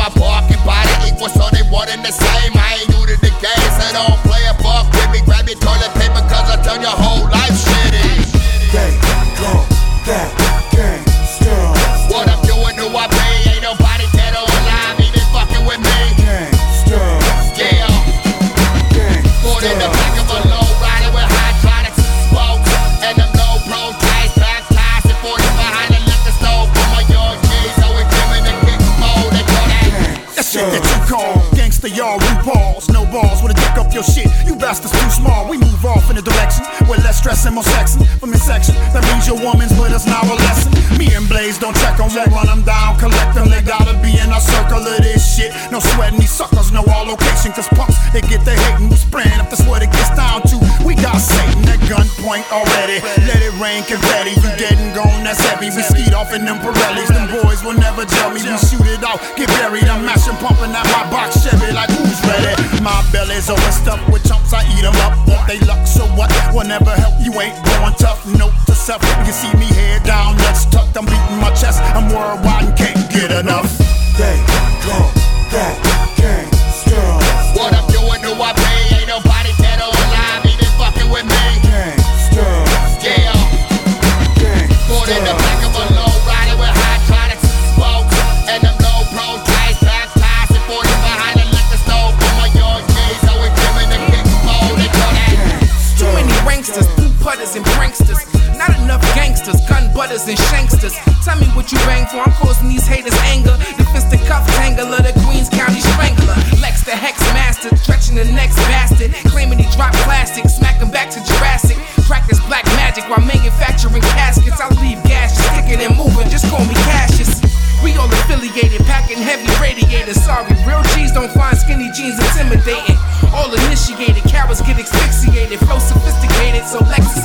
I park and buy the equal, so they one and the same. I ain't new to the game, so don't play a fuck with me. Grab your toilet paper, cause I turn your whole life shitty. Gang, go, that, gang, stir. What I'm doing, who I pay, ain't nobody dead or alive, even fucking with me. Gang, stir. Yeah. Gang, Born in the back of a low rider with hydraulics and spokes, and them low pro ties, baptized and 40 behind the liquor stove for my yard keys. So we in the kick mode, they call that. That shit that you call gangsta, y'all RuPaul's. No balls with a dick up your shit. You bastards too small. We move off in a direction with less stress and more sexing. From your section, that means your woman's with us now a lesson. Me and Blaze don't check on, won't run them down, collect them. They gotta be in our circle of this shit. No sweating, these suckers know our location. Cause punks, they get their hating. We spraying if that's what it gets down to. We got Satan at gunpoint already. Let it rain confetti. You dead and gone, that's heavy. We skied off in them Pirellis. Them boys will never gel me. We shoot it out, get buried. I'm mashing, pumping at my box Chevy like who's ready? My belly's overstuffed with chunks, I eat them up. Want they luck, so what? Will never help, you ain't going tough. Note to self, you can see me head down, nuts tucked. I'm beating my chest, I'm worldwide and can't get enough. They go, that, gang, stir. What I'm doing, who I pay, ain't nobody dead or alive, even fucking with me. Gang, stir. Yeah. Gang, Born in the stir. back of a low rider with hydraulics and spokes, and them low pro ties, baptized and 40 behind the liquor stove for my yard keys. So we in the kick mode, they call that. Too many ranksters, boot putters and pranksters. Not enough gangsters, gun butters and shanksters. Tell me what you bang for, I'm causing these haters anger. The fisted cuff tangler, the Queens County strangler. Lex the hex master, stretching the next bastard. Claiming he dropped plastic, smack him back to Jurassic. Practice black magic while manufacturing caskets. I leave gas, sticking and moving, just call me Cassius. We all affiliated, packing heavy radiators. Sorry, real G's don't find skinny jeans intimidating. All initiated, cowards get asphyxiated. Flow sophisticated, so Lex